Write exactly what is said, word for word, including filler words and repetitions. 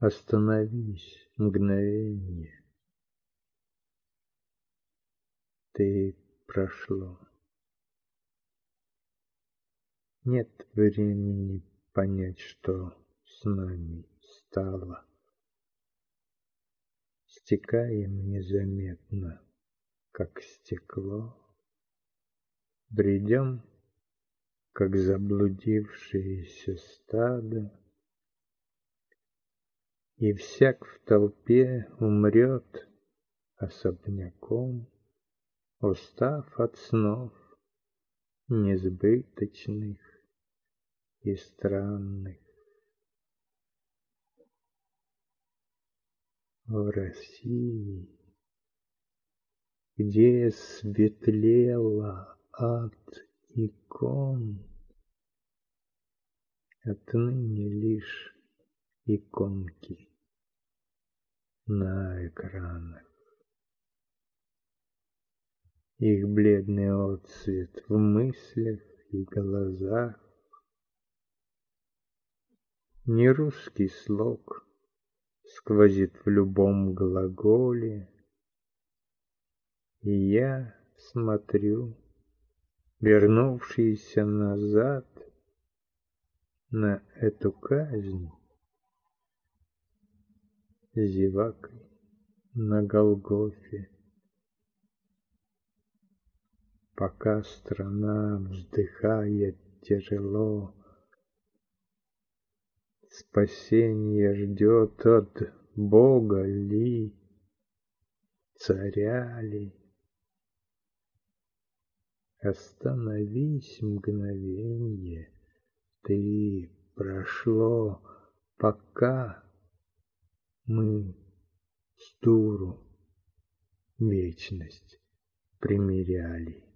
Остановись, мгновенье, ты прошло. Нет времени понять, что с нами стало. Стекаем незаметно, как стекло, бредем, как заблудившееся стадо, и всяк в толпе умрет особняком, устав от снов несбыточных и странных. В России, где светлело от икон, отныне лишь иконки на экранах. Их бледный отцвет в мыслях и глазах. Нерусский слог сквозит в любом глаголе, и я смотрю, вернувшийся назад, на эту казнь зевакой на Голгофе. Пока страна вздыхает тяжело, спасение ждет от Бога ли, царя ли? Остановись, мгновенье, ты прошло, пока мы с дуру вечность примеряли.